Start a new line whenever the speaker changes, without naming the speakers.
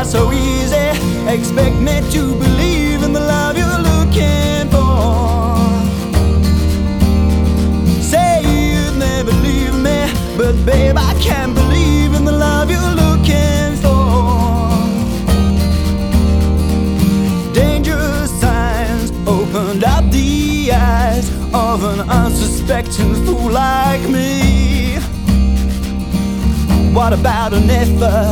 not so easy. Expect me to believe in the love you're looking for. Say you'd never leave me, but babe, I can't believe in the love you're looking for. Dangerous signs opened up the eyes of an unsuspecting fool like me. What about an effort?